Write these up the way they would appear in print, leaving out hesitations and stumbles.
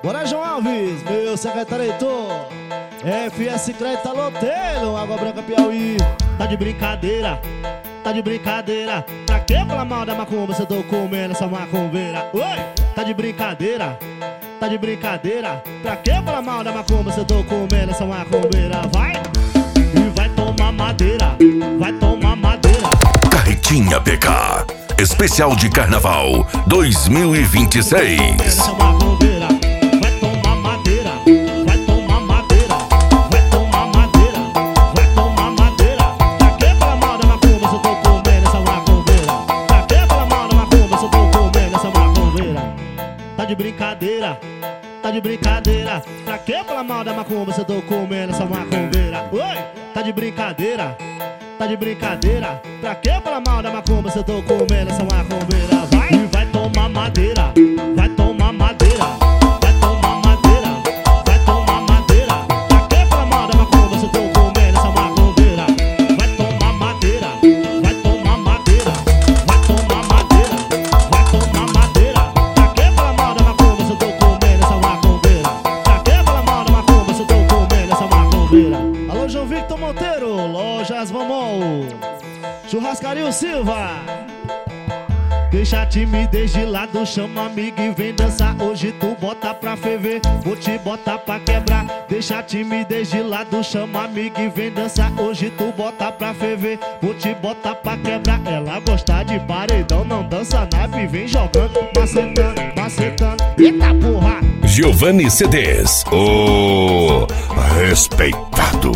Bora, João Alves, meu secretário Heitor. FS Crédito Loteiro, Água Branca, Piauí. Tá de brincadeira, tá de brincadeira. Pra que falar mal da macumba se eu tô comendo essa macumbeira? Oi, tá de brincadeira, tá de brincadeira. Pra que falar mal da macumba se eu tô comendo essa macumbeira? Vai, e vai tomar madeira, vai tomar madeira. Carretinha PK, especial de Carnaval 2026. Essa macumbeira, vai tomar madeira, vai tomar madeira, vai tomar madeira, vai tomar madeira. Pra que falar mal da macumba se eu tô comendo essa macumbeira? Pra que falar mal da macumba se eu tô comendo essa macumbeira? Tá de brincadeira, tá de brincadeira. Pra que falar mal da macumba se eu tô comendo essa macumbeira? Oi, tá de brincadeira, tá de brincadeira. Pra que falar mal da macumba se eu tô comendo essa macumbeira? Vai, e vai tomar madeira, vai tomar madeira, vai tomar madeira, vai tomar madeira. Pra que falar mal da macumba se eu tô comendo essa macumbeira? Vai tomar madeira, vai tomar madeira, vai tomar madeira, vai tomar madeira. Pra que falar mal da macumba se eu tô comendo essa macumbeira? Pra que falar mal da macumba se eu tô comendo essa macumbeira? Alô, João Victor Monteiro, Lojas Vamol, Churrascaria Silva. Deixa a timidez de lado, chama amigo e vem dançar. Hoje tu bota pra ferver, vou te botar pra quebrar. Deixa a timidez de lado, chama amigo e vem dançar. Hoje tu bota pra ferver, vou te botar pra quebrar. Ela gosta de paredão, não dança nave, vem jogando, macetando, macetando. Eita porra! Giovanni CDs, o respeitado.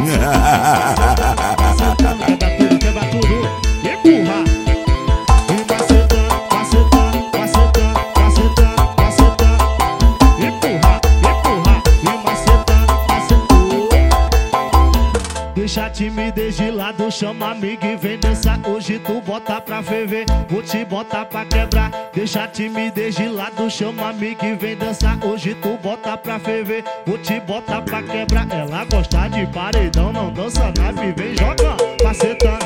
Quebra tudo, empurra. E macetando, macetando, macetando, macetando, macetando. Empurra, empurra. E macetando, macetando. Deixa a timidez de lado, chama amigo e vem dançar. Hoje tu bota pra ferver, vou te botar pra quebrar. Deixa a timidez de lado, chama amigo e vem dançar. Hoje tu bota pra ferver, vou te botar pra quebrar. Ela gosta de paredão, não dança nave, vem jogando, macetando.